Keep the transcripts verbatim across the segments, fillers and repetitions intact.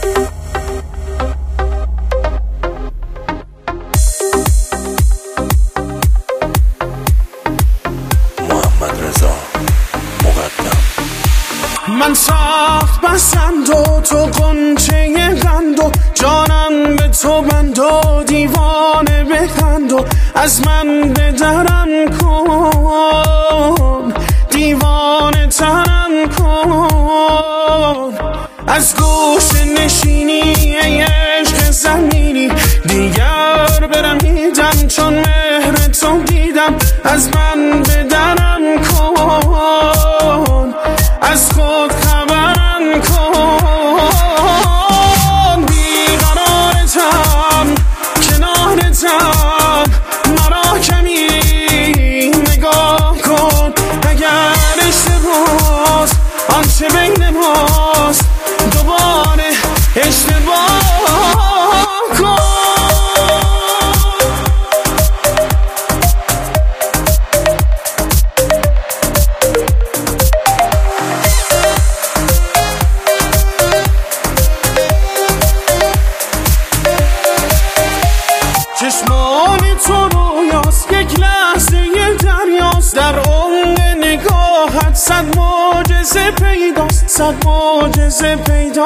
من سخت بسند و تو قنچه قند و جانم به تو بند و دیوانه بخند و از من به درم کن، دیوانه ترم کن. از گوش نشینی عشق زمینی دیگر برمیدم، چون مهر تو دیدم از من به درم کن، از خود خبرم کن. بیقرارتم کنارتم، مرا کمی نگاه کن. اگر اشتباس آنچه بین ماست دوباره اشتباه کن. چشمان تو رویاست، یک لحظه دریاست، در عمق نگاهت صد معجزه پیداست، صد معجزه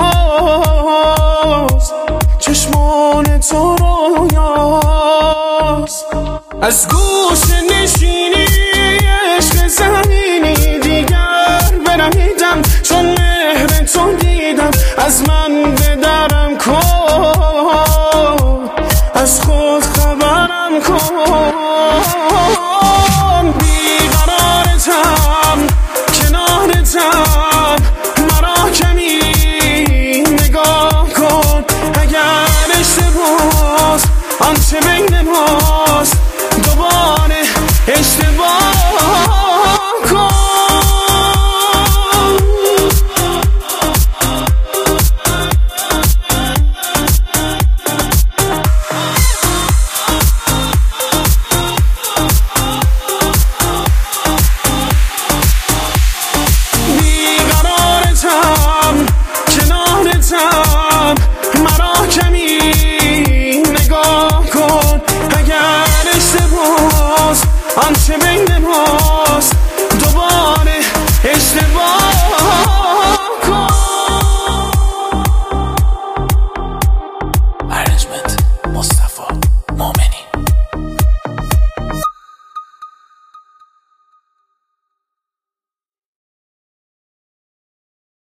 پیداست. چشمان تو رویاست، از گوش نشینی عشق زمینی دیگر برمیدم، چون مهر تو دیدم از من به درم کن، از خود خبرم کن.